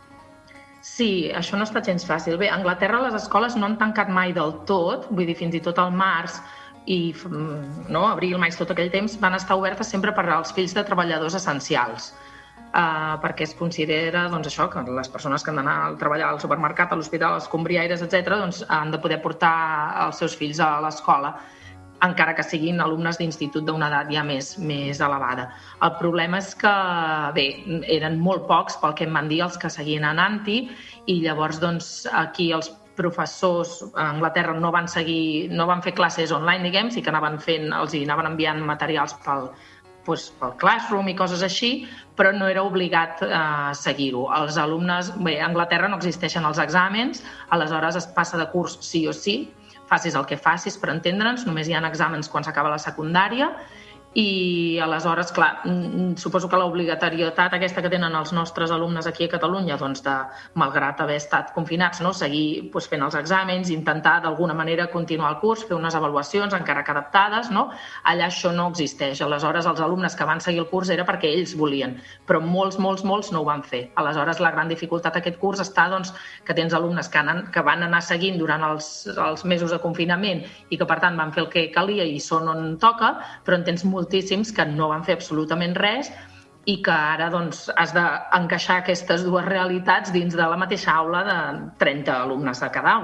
Sí, això no ha estat gens fàcil. Bé, a Anglaterra les escoles no han tancat mai del tot, vull dir, fins i tot al març i abril, maig, tot aquell temps, van estar obertes sempre per als fills de treballadors essencials. Perquè es considera això, que les persones que han d'anar a treballar al supermercat, a l'hospital, als combriaires, etc., han de poder portar els seus fills a l'escola, encara que siguin alumnes d'institut d'una edat ja més elevada. El problema és que, bé, eren molt pocs, pel que em van dir, els que seguien anant-hi, i llavors aquí els professors a Anglaterra no van fer classes online, diguem, sí que els anaven enviant materials pel Classroom i coses així, però no era obligat a seguir-ho. Els alumnes, bé, a Anglaterra no existeixen els exàmens, aleshores es passa de curs sí o sí, facis el que facis, per entendre'ns, només hi ha exàmens quan s'acaba la secundària, i aleshores, clar, suposo que l'obligatorietat aquesta que tenen els nostres alumnes aquí a Catalunya, malgrat haver estat confinats, seguir fent els exàmens, intentar d'alguna manera continuar el curs, fer unes avaluacions, encara que adaptades, allà això no existeix. Aleshores, els alumnes que van seguir el curs era perquè ells volien, però molts no ho van fer. Aleshores, la gran dificultat d'aquest curs està que tens alumnes que van anar seguint durant els mesos de confinament i que, per tant, van fer el que calia i són on toca, però en tens moltíssims que no van fer absolutament res i que ara has d'encaixar aquestes dues realitats dins de la mateixa aula de 30 alumnes de cada aula.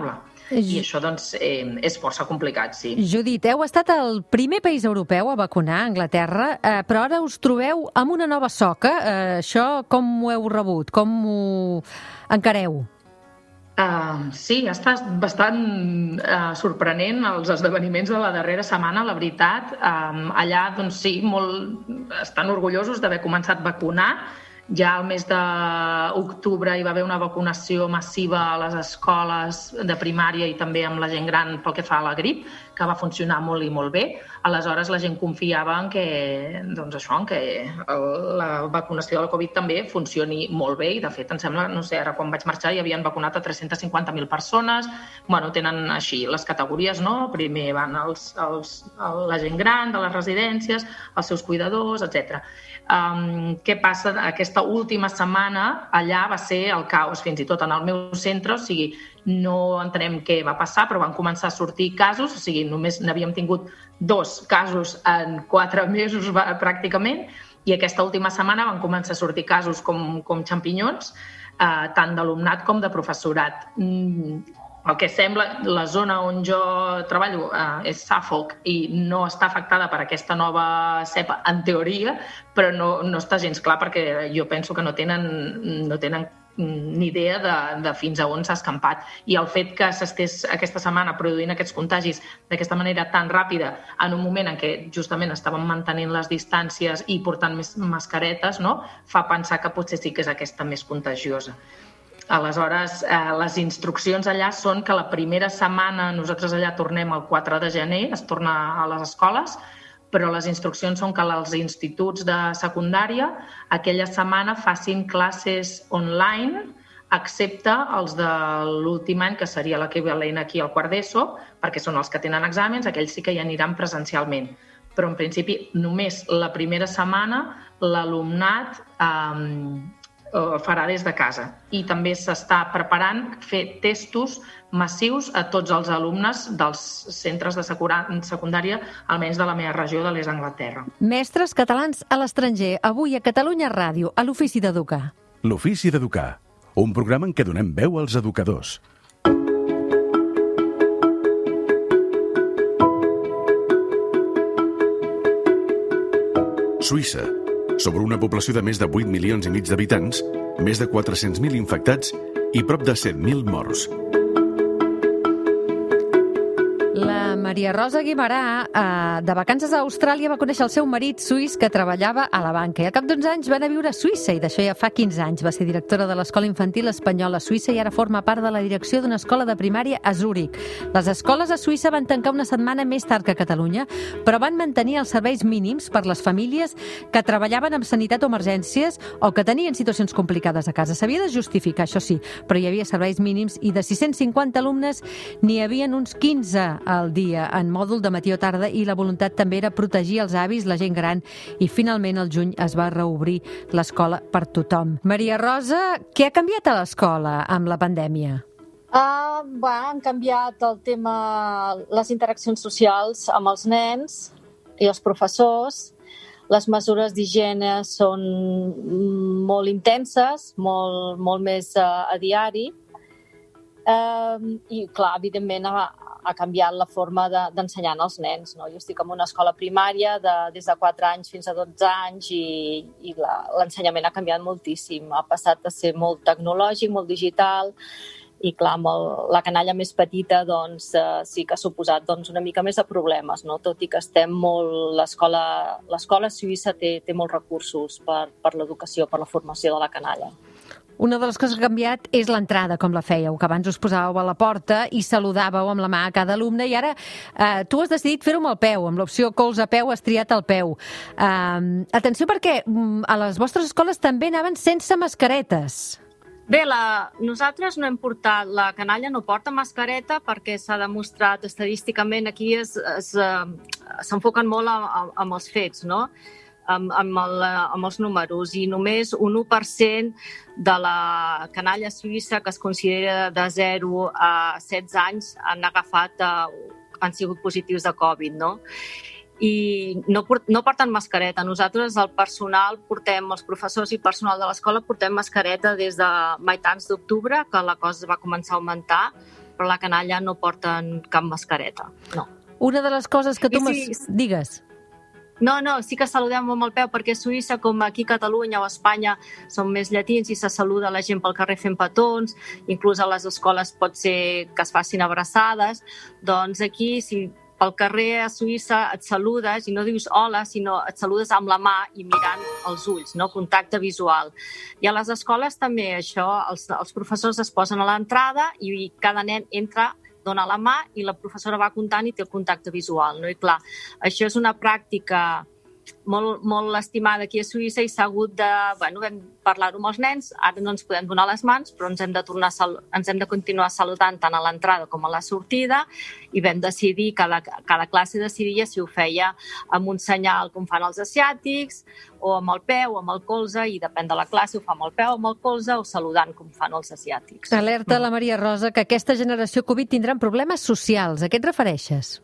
I això doncs, és força complicat, sí. Judit, heu estat el primer país europeu a vacunar, Anglaterra, però ara us trobeu amb una nova soca. Això com ho heu rebut? Com ho encareu? Sí, ha estat bastant sorprenent els esdeveniments de la darrera setmana, la veritat. Allà, doncs sí, estan orgullosos d'haver començat a vacunar. Ja al mes d'octubre hi va haver una vacunació massiva a les escoles de primària i també amb la gent gran pel que fa a la grip, que va funcionar molt i molt bé. Aleshores, la gent confiava en que, la vacunació de la Covid també funcioni molt bé i, de fet, em sembla, no sé, ara quan vaig marxar hi havien vacunat a 350.000 persones. Bueno, tenen així les categories, no? Primer van la gent gran de les residències, els seus cuidadors, etc. Què passa? Aquesta última setmana allà va ser el caos, fins i tot en el meu centre, o sigui, no entenem què va passar, però van començar a sortir casos, o sigui, només n'havíem tingut 2 casos en 4 mesos pràcticament, i aquesta última setmana van començar a sortir casos com xampinyons, tant d'alumnat com de professorat. El que sembla, la zona on jo treballo és Suffolk i no està afectada per aquesta nova cepa, en teoria, però no està gens clar perquè jo penso que no tenen ni idea de fins a on s'ha escampat. I el fet que s'estés aquesta setmana produint aquests contagis d'aquesta manera tan ràpida, en un moment en què justament estàvem mantenint les distàncies i portant més mascaretes, no? Fa pensar que potser sí que és aquesta més contagiosa. Aleshores, les instruccions allà són que la primera setmana, nosaltres allà tornem el 4 de gener, es torna a les escoles, però les instruccions són que els instituts de secundària aquella setmana facin classes online, excepte els de l'últim any, que seria l'equivalent aquí al quart d'ESO, perquè són els que tenen exàmens, aquells sí que hi aniran presencialment. Però, en principi, només la primera setmana l'alumnat farà des de casa. I també s'està preparant fer testos massius a tots els alumnes dels centres de secundària, almenys de la meva regió de l'est d'Anglaterra. Mestres catalans a l'estranger, avui a Catalunya Ràdio, a l'Ofici d'Educar. L'Ofici d'Educar, un programa en què donem veu als educadors. Suïssa. Sobre una població de més de 8 milions i mig d'habitants, més de 400.000 infectats i prop de 7.000 morts. La Maria Rosa Guimarà, de vacances a Austràlia, va conèixer el seu marit suís que treballava a la banca i al cap d'uns anys va anar a viure a Suïssa i d'això ja fa 15 anys. Va ser directora de l'Escola Infantil Espanyola a Suïssa i ara forma part de la direcció d'una escola de primària a Zúrich. Les escoles a Suïssa van tancar una setmana més tard que a Catalunya, però van mantenir els serveis mínims per les famílies que treballaven amb sanitat o emergències o que tenien situacions complicades a casa. S'havia de justificar, això sí, però hi havia serveis mínims i de 650 alumnes n'hi havia uns 15 al dia en mòdul de matí o tarda i la voluntat també era protegir els avis, la gent gran i finalment al juny es va reobrir l'escola per tothom. Maria Rosa, què ha canviat a l'escola amb la pandèmia? Han canviat el tema, les interaccions socials amb els nens i els professors. Les mesures d'higiene són molt intenses, molt més a diari. I, clar, evidentment ha canviat la forma d'ensenyar als nens. No? Jo estic en una escola primària des de 4 anys fins a 12 anys i l'ensenyament ha canviat moltíssim. Ha passat a ser molt tecnològic, molt digital i, clar, amb la canalla més petita doncs, sí que ha suposat una mica més de problemes, no? Tot i que l'escola suïssa té molts recursos per l'educació, per la formació de la canalla. Una de les coses que ha canviat és l'entrada, com la fèieu, que abans us posàveu a la porta i saludàveu amb la mà a cada alumne i ara tu has decidit fer-ho amb el peu, amb l'opció cols a peu, has triat el peu. Atenció perquè a les vostres escoles també anaven sense mascaretes. Bé, nosaltres no hem portat, la canalla no porta mascareta perquè s'ha demostrat estadísticament, aquí s'enfoquen molt amb els fets, no? Amb els números, i només un 1% de la canalla suïssa que es considera de 0 a 16 anys han sigut positius de Covid, no? I no porten mascareta. Nosaltres, el personal, els professors i personal de l'escola portem mascareta des de meitats d'octubre, que la cosa va començar a augmentar, però la canalla no porten cap mascareta, no. Una de les coses que tu digues... No, sí que saludem amb el peu, perquè a Suïssa, com aquí a Catalunya o a Espanya, són més llatins i se saluda la gent pel carrer fent petons, inclús a les escoles pot ser que es facin abraçades, doncs aquí, si pel carrer a Suïssa et saludes i no dius hola, sinó et saludes amb la mà i mirant els ulls, no? Contacte visual. I a les escoles també això, els professors es posen a l'entrada i cada nen entra, dona la mà i la professora va comptant i té el contacte visual, no? I clar, això és una pràctica molt estimada aquí a Suïssa i s'ha hagut de... Bueno, vam parlar-ho amb els nens, ara no ens podem donar les mans, però ens hem de continuar saludant tant a l'entrada com a la sortida i vam decidir, cada classe decidia si ho feia amb un senyal com fan els asiàtics o amb el peu, amb el colze, i depèn de la classe, ho fa amb el peu, amb el colze o saludant com fan els asiàtics. Alerta la Maria Rosa que aquesta generació Covid tindran problemes socials. A què et refereixes?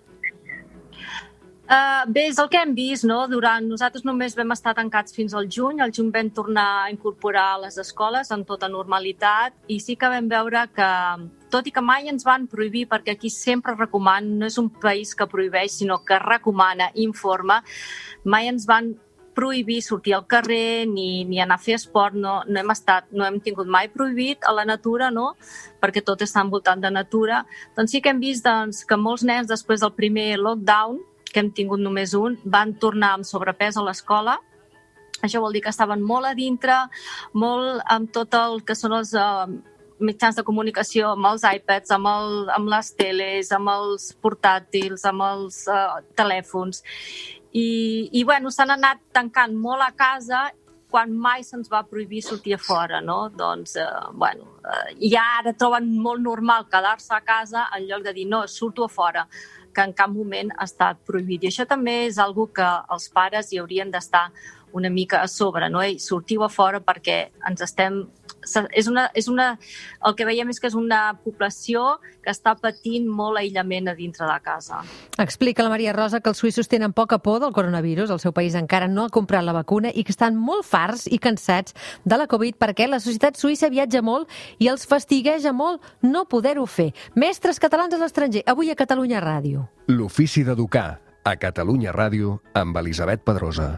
Bé, és el que hem vist, no? Nosaltres només vam estar tancats fins al juny vam tornar a incorporar a les escoles en tota normalitat i sí que vam veure que, tot i que mai ens van prohibir, perquè aquí sempre recomana, no és un país que prohibeix, sinó que recomana, informa, mai ens van prohibir sortir al carrer ni anar a fer esport, no hem tingut mai prohibit a la natura, no? Perquè tot està envoltant de natura. Doncs sí que hem vist que molts nens, després del primer lockdown, que hem tingut només un, van tornar amb sobrepès a l'escola. Això vol dir que estaven molt a dintre, molt amb tot el que són els mitjans de comunicació, amb els iPads, amb les teles, amb els portàtils, amb els telèfons. I bueno, s'han anat tancant molt a casa quan mai se'ns va prohibir sortir a fora, no? Doncs, i ara troben molt normal quedar-se a casa en lloc de dir, no, surto a fora, que en cap moment ha estat prohibit. I això també és una que els pares hi haurien d'estar una mica a sobre, no? I sortiu a fora perquè ens estem... El que veiem és que és una població que està patint molt aïllament a dintre de casa. Explica la Maria Rosa que els suïssos tenen poca por del coronavirus, el seu país encara no ha comprat la vacuna i que estan molt farts i cansats de la Covid perquè la societat suïssa viatja molt i els fastigueja molt no poder-ho fer. Mestres catalans a l'estranger, avui a Catalunya Ràdio. L'ofici d'educar, a Catalunya Ràdio, amb Elisabet Pedrosa.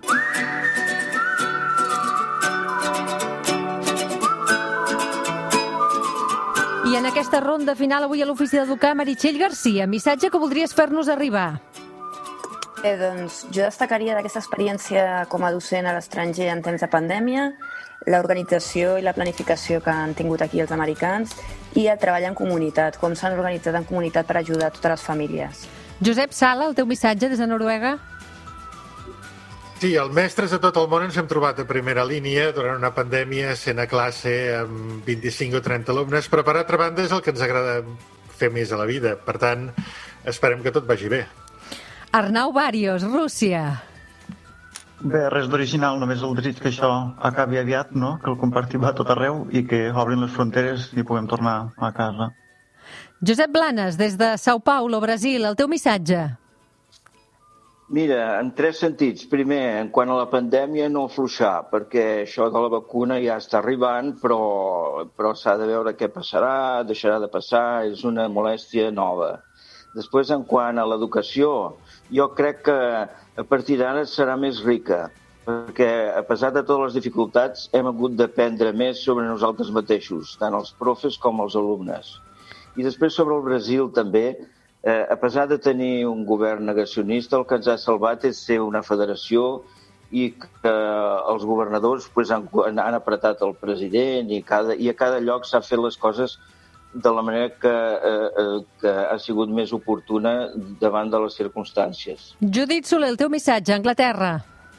I en aquesta ronda final avui a l'Ofici d'Educar, Meritxell Garcia, missatge que voldries fer-nos arribar. Doncs jo destacaria d'aquesta experiència com a docent a l'estranger en temps de pandèmia, l'organització i la planificació que han tingut aquí els americans i el treball en comunitat, com s'han organitzat en comunitat per ajudar totes les famílies. Josep Sala, el teu missatge des de Noruega? Sí, els mestres de tot el món ens hem trobat a primera línia durant una pandèmia sent a classe amb 25 o 30 alumnes, però per altra banda és el que ens agrada fer més a la vida. Per tant, esperem que tot vagi bé. Arnau Barrios, Rússia. Bé, res d'original, només el desig que això acabi aviat, no? Que el compartim a tot arreu i que obrin les fronteres i puguem tornar a casa. Josep Blanes, des de São Paulo, Brasil, el teu missatge. Mira, en tres sentits. Primer, en quant a la pandèmia, no afluixar, perquè això de la vacuna ja està arribant, però s'ha de veure què passarà, deixarà de passar, és una molèstia nova. Després, en quant a l'educació, jo crec que a partir d'ara serà més rica, perquè a pesar de totes les dificultats hem hagut d'aprendre més sobre nosaltres mateixos, tant els profes com els alumnes. I després sobre el Brasil també, a pesar de tenir un govern negacionista, el que ens ha salvat és ser una federació i que els governadors han apretat el president i a cada lloc s'ha fet les coses de la manera que ha sigut més oportuna davant de les circumstàncies. Judit Soler, el teu missatge, Anglaterra.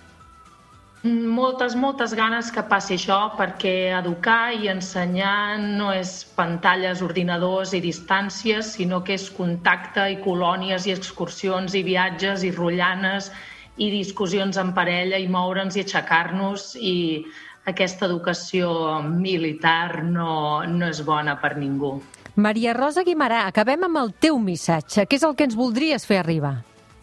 Moltes ganes que passi això, perquè educar i ensenyar no és pantalles, ordinadors i distàncies, sinó que és contacte i colònies i excursions i viatges i rotllanes i discussions en parella i moure'ns i aixecar-nos, i aquesta educació militar no és bona per ningú. Maria Rosa Guimarà, acabem amb el teu missatge. Què és el que ens voldries fer arribar?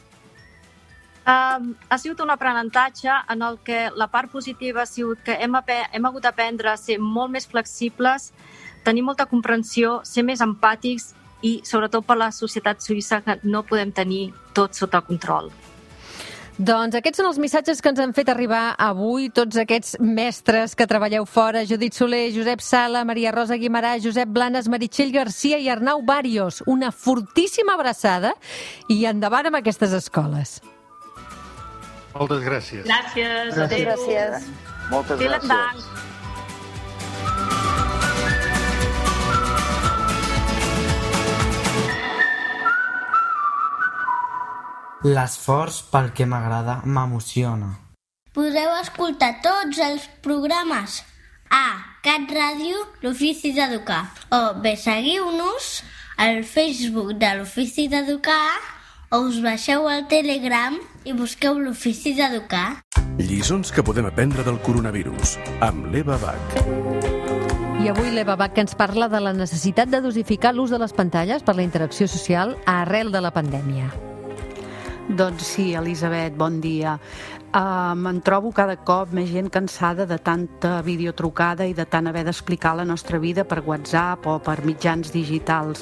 Ha sigut un aprenentatge en el que la part positiva ha sigut que hem hagut d'aprendre a ser molt més flexibles, tenir molta comprensió, ser més empàtics i sobretot per la societat suïssa que no podem tenir tot sota control. Doncs aquests són els missatges que ens han fet arribar avui tots aquests mestres que treballeu fora: Judit Soler, Josep Sala, Maria Rosa Guimarà, Josep Blanes, Meritxell Garcia i Arnau Barrios. Una fortíssima abraçada i endavant amb aquestes escoles. Moltes gràcies. Gràcies. Gràcies. Moltes Vielen gràcies. Dank. L'esforç pel que m'agrada m'emociona. Podeu escoltar tots els programes a Cat Ràdio, l'Ofici d'Educar. O bé seguiu-nos al Facebook de l'Ofici d'Educar o us baixeu al Telegram i busqueu l'Ofici d'Educar. Lliçons que podem aprendre del coronavirus, amb l'Eva Bach. I avui l'Eva Bach ens parla de la necessitat de dosificar l'ús de les pantalles per la interacció social arrel de la pandèmia. Doncs sí, Elisabet, bon dia. Em trobo cada cop més gent cansada de tanta videotrucada i de tant haver d'explicar la nostra vida per WhatsApp o per mitjans digitals.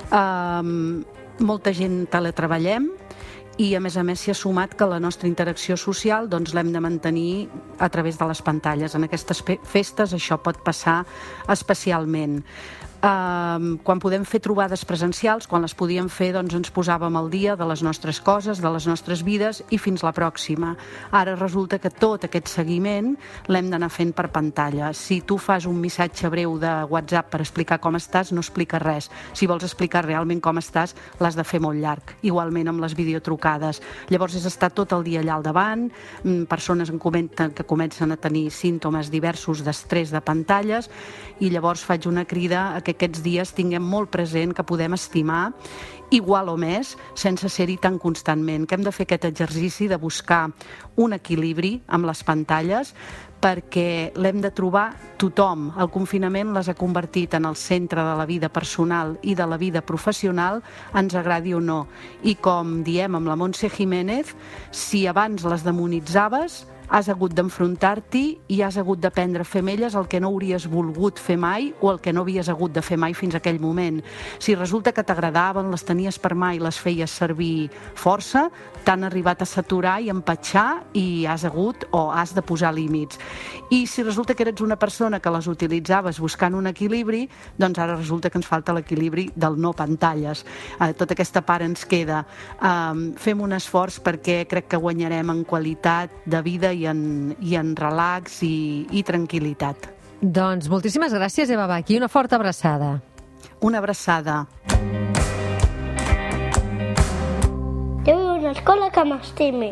Molta gent teletreballem i a més s'hi ha sumat que la nostra interacció social doncs, l'hem de mantenir a través de les pantalles. En aquestes festes això pot passar especialment. Quan podem fer trobades presencials, quan les podíem fer, doncs ens posàvem al dia de les nostres coses, de les nostres vides i fins la pròxima. Ara resulta que tot aquest seguiment l'hem d'anar fent per pantalla. Si tu fas un missatge breu de WhatsApp per explicar com estàs, no explica res. Si vols explicar realment com estàs, l'has de fer molt llarg. Igualment amb les videotrucades. Llavors és estar tot el dia allà al davant, persones que comencen a tenir símptomes diversos d'estrès de pantalles, i llavors faig una crida a que aquests dies tinguem molt present que podem estimar igual o més sense ser-hi tan constantment, que hem de fer aquest exercici de buscar un equilibri amb les pantalles perquè l'hem de trobar tothom. El confinament les ha convertit en el centre de la vida personal i de la vida professional, ens agradi o no. I com diem amb la Montse Jiménez, si abans les demonitzaves, has hagut d'enfrontar-t'hi i has hagut d'aprendre a fer amb elles el que no hauries volgut fer mai o el que no havies hagut de fer mai fins a aquell moment. Si resulta que t'agradaven, les tenies per mà i les feies servir força, t'han arribat a saturar i empatxar i has hagut o has de posar límits. I si resulta que eres una persona que les utilitzaves buscant un equilibri, doncs ara resulta que ens falta l'equilibri del no pantalles. Tota aquesta part ens queda. Fem un esforç perquè crec que guanyarem en qualitat de vida i en relax i tranquil·litat. Doncs moltíssimes gràcies, Eva Bach, i una forta abraçada. Una abraçada. Jo vull una escola que m'estimi.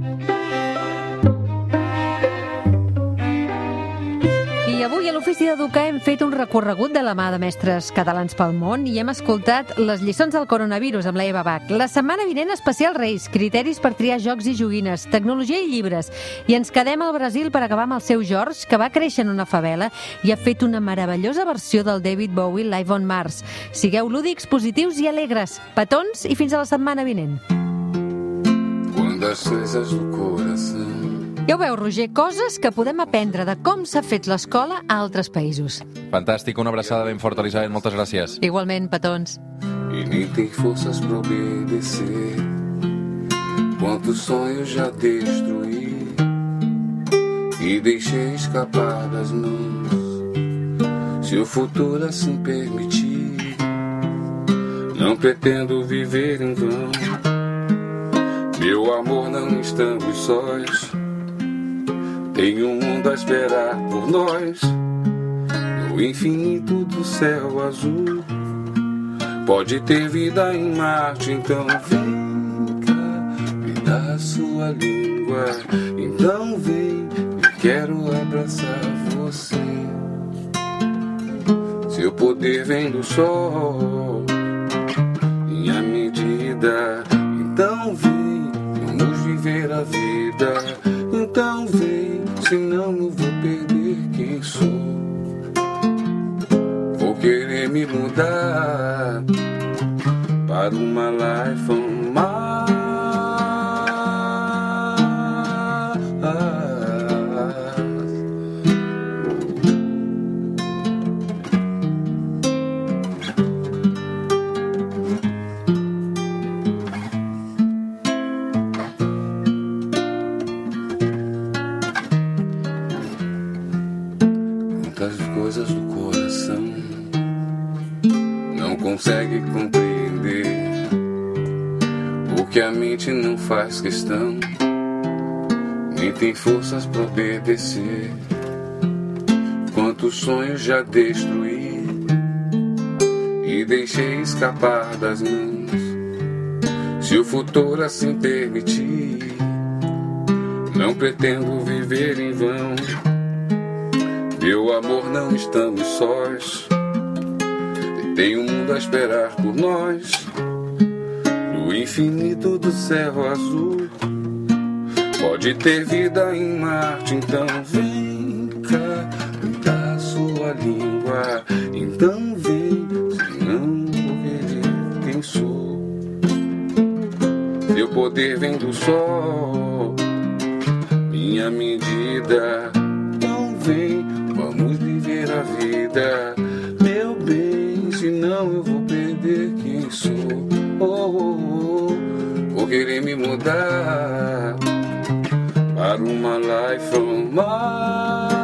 I avui a l'Ofici d'Educar hem fet un recorregut de la mà de mestres catalans pel món i hem escoltat les lliçons del coronavirus amb la Eva Bach. La setmana vinent especial Reis, criteris per triar jocs i joguines, tecnologia i llibres. I ens quedem al Brasil per acabar amb el seu George, que va créixer en una favela i ha fet una meravellosa versió del David Bowie Live on Mars. Sigueu lúdics, positius i alegres. Petons i fins a la setmana vinent. Quando as coisas do coração. Ja ho veu, Roger, coses que podem aprendre de com s'ha fet l'escola a altres països. Fantàstic, una abraçada ben forta, Elisabet, moltes gràcies. Igualment, petons. E nem tem forças pra obedecer. Quantos sonhos já destruí e deixei escapar das mãos. Se o futuro assim permitir, não pretendo viver em vão. Meu amor, não estamos sós. Tem um mundo a esperar por nós. No infinito do céu azul pode ter vida em Marte. Então vem cá, me dá a sua língua. Então vem, eu quero abraçar você. Seu poder vem do sol, minha medida. Então vem, vamos viver a vida. Então vem, senão eu vou perder quem sou. Vou querer me mudar para uma life on Mars. gente não faz questão, nem tem forças pra obedecer. Quantos sonhos já destruí e deixei escapar das mãos. Se o futuro assim permitir, não pretendo viver em vão. Meu amor, não estamos sós, tem um mundo a esperar por nós. No infinito do céu azul, pode ter vida em Marte. Então vem cá, cantar sua língua. Então vem, senão vou ver quem sou. Meu poder vem do sol, minha medida. Então vem, vamos viver a vida, meu bem, senão eu vou perder quem sou. Vou querer me mudar para uma life on Mars.